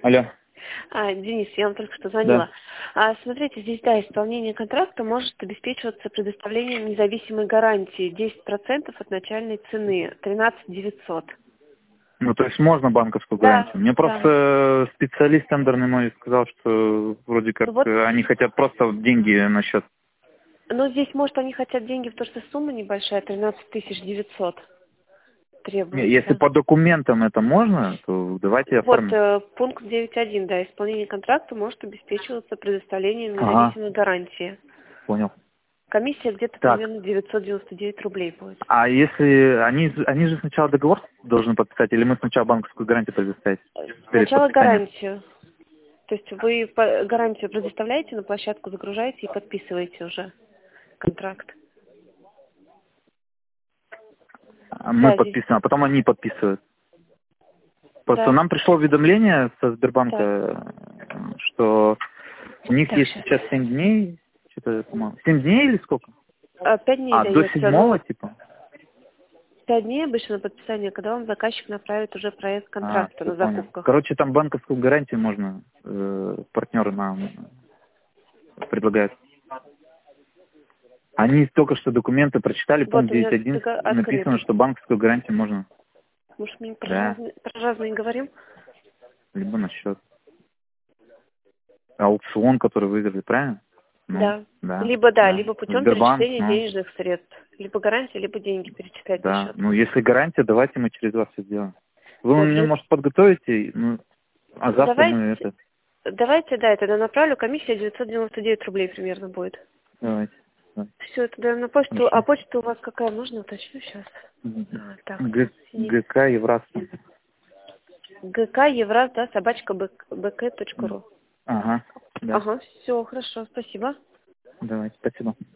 Алло. Денис, я вам только что звонила. Да. Смотрите, здесь, да, исполнение контракта может обеспечиваться предоставлением независимой гарантии 10% от начальной цены, 13 900. Ну, то есть можно банковскую Да, гарантию. Мне да. просто специалист тендерный мой сказал, что вроде как Ну вот, они хотят просто деньги на счет. но здесь, может, они хотят деньги, потому что сумма небольшая, 13 900 Если требуется. по документам это можно, то давайте Вот, оформим. пункт 9.1, да, исполнение контракта может обеспечиваться предоставлением Ага, независимой гарантии. понял. Комиссия где-то Так, примерно 999 рублей будет. а если они же сначала договор должны подписать, или мы сначала банковскую гарантию предоставить перед Сначала подписанием? гарантию. То есть вы гарантию предоставляете, на площадку загружаете и подписываете уже контракт. А мы Да, здесь, подписываем, а потом они подписывают. Просто да, нам пришло уведомление со так, Сбербанка, что у них так, есть сейчас. сейчас 7 дней, что-то, по-моему, 7 дней или сколько? 5 дней А, до дается, седьмого, ну, типа? 5 дней обычно на подписание, когда вам заказчик направит уже проект А, контракта все на понял. закупках. Короче, там банковскую гарантию можно, партнеры нам предлагают. Они только что документы прочитали, Вот пункт у меня 9.1, открыт. написано, что банковскую гарантию можно, Может, мы да, про разные говорим? либо на счет. Аукцион, который выиграли, правильно? Ну, Да. да, Либо да, да. либо путем Сбербанк, перечисления ну, денежных средств. Либо гарантия, либо деньги перечислять на да. счет. Ну, если гарантия, давайте мы через вас все сделаем. Вы Вот, мне, может, подготовите, ну, а завтра мы давайте, это... давайте, да, я тогда направлю, комиссия 999 рублей примерно будет. Давайте. Да, Все, тогда на почту. А хорошо. почта у вас какая? Можно уточню сейчас? Так, ГК Евраз. ГК Евраз, да, собачка bk.ru. Ага, да. Ага, все, хорошо, спасибо. Давайте, спасибо.